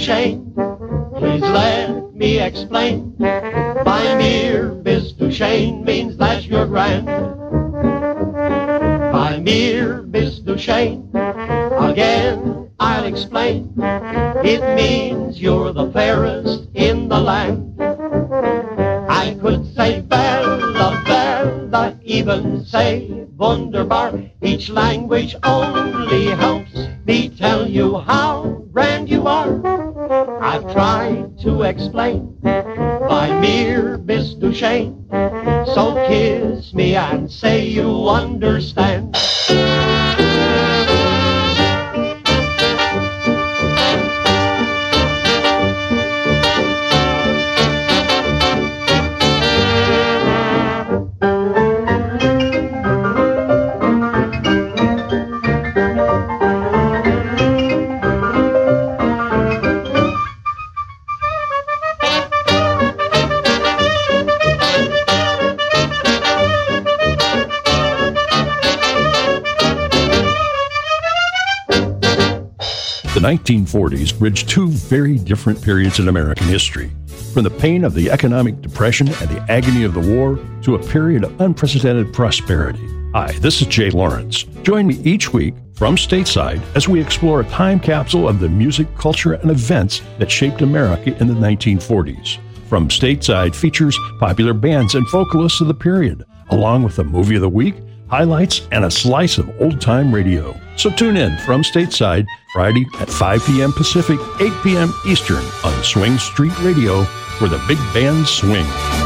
Duchesne. Please let me explain. By mere Miss Duchesne means that you're grand. By mere Miss Duchesne, again I'll explain. It means you're the fairest in the land. I could say Bella, Bella, even say Wunderbar. Each language only helps me tell you how grand you are. I've tried to explain by mere Miss Duchesne, so kiss me and say you understand. The 1940s bridged two very different periods in American history, from the pain of the economic depression and the agony of the war to a period of unprecedented prosperity. Hi, this is Jay Lawrence. Join me each week from stateside as we explore a time capsule of the music, culture, and events that shaped America in the 1940s. From stateside features popular bands and vocalists of the period, along with a movie of the week, highlights, and a slice of old-time radio. So tune in from stateside Friday at 5 p.m. Pacific, 8 p.m. Eastern on Swing Street Radio, where the big bands swing.